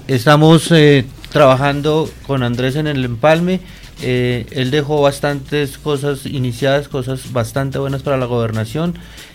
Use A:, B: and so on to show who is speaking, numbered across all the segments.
A: Estamos trabajando con Andrés en el empalme. Él dejó bastantes cosas iniciadas, cosas bastante buenas para la gobernación.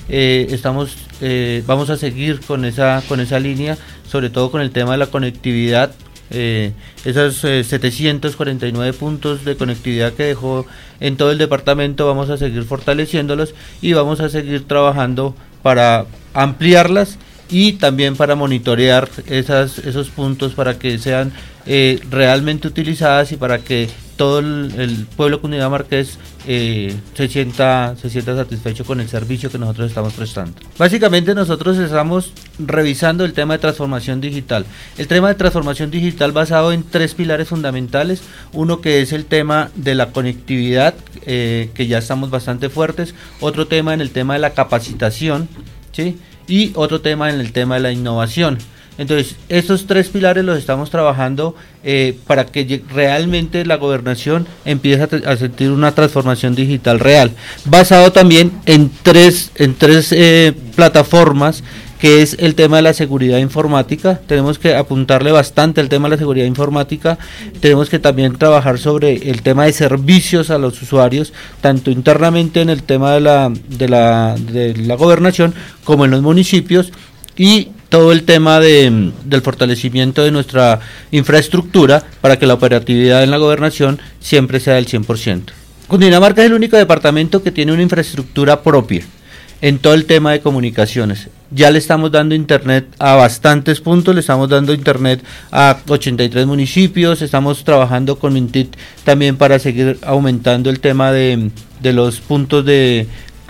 A: Vamos a seguir con esa línea, sobre todo con el tema de la conectividad. Esos 749 puntos de conectividad que dejó en todo el departamento, vamos a seguir fortaleciéndolos y vamos a seguir trabajando para ampliarlas y también para monitorear esos puntos para que sean realmente utilizadas y para que todo el pueblo de Cundinamarqués se sienta satisfecho con el servicio que nosotros estamos prestando. Básicamente nosotros estamos revisando el tema de transformación digital. El tema de transformación digital basado en 3 pilares fundamentales. Uno que es el tema de la conectividad, que ya estamos bastante fuertes. Otro tema en el tema de la capacitación, ¿sí? Y otro tema en el tema de la innovación. Entonces, estos 3 pilares los estamos trabajando para que realmente la gobernación empiece a sentir una transformación digital real, basado también en tres plataformas, que es el tema de la seguridad informática. Tenemos que apuntarle bastante al tema de la seguridad informática. Tenemos que también trabajar sobre el tema de servicios a los usuarios, tanto internamente en el tema de la gobernación como en los municipios, y todo el tema del fortalecimiento de nuestra infraestructura para que la operatividad en la gobernación siempre sea del 100%. Cundinamarca es el único departamento que tiene una infraestructura propia en todo el tema de comunicaciones. Ya le estamos dando internet a bastantes puntos, le estamos dando internet a 83 municipios, estamos trabajando con Mintit también para seguir aumentando el tema de los puntos de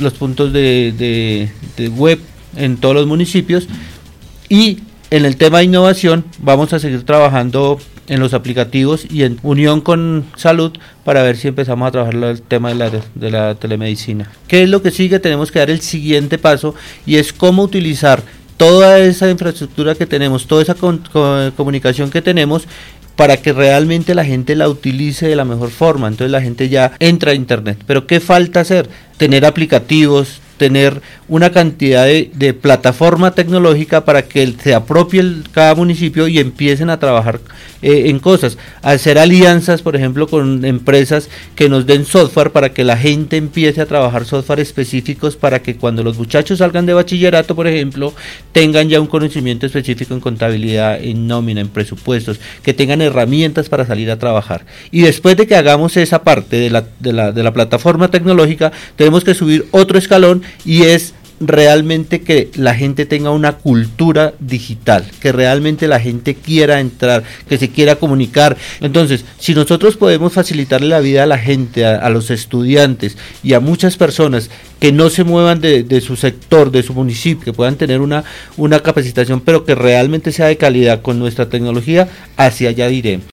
A: web en todos los municipios. Y en el tema de innovación vamos a seguir trabajando en los aplicativos y en unión con salud para ver si empezamos a trabajar el tema de la telemedicina. ¿Qué es lo que sigue? Tenemos que dar el siguiente paso, y es cómo utilizar toda esa infraestructura que tenemos, toda esa comunicación que tenemos, para que realmente la gente la utilice de la mejor forma. Entonces la gente ya entra a internet. Pero ¿qué falta hacer? Tener aplicativos, tener una cantidad de plataforma tecnológica para que se apropie cada municipio y empiecen a trabajar en cosas, hacer alianzas, por ejemplo, con empresas que nos den software para que la gente empiece a trabajar software específicos para que cuando los muchachos salgan de bachillerato, por ejemplo, tengan ya un conocimiento específico en contabilidad, en nómina, en presupuestos, que tengan herramientas para salir a trabajar. Y después de que hagamos esa parte de la plataforma tecnológica, tenemos que subir otro escalón, y es realmente que la gente tenga una cultura digital, que realmente la gente quiera entrar, que se quiera comunicar. Entonces, si nosotros podemos facilitarle la vida a la gente, a los estudiantes y a muchas personas que no se muevan de su sector, de su municipio, que puedan tener una capacitación, pero que realmente sea de calidad con nuestra tecnología, hacia allá diremos.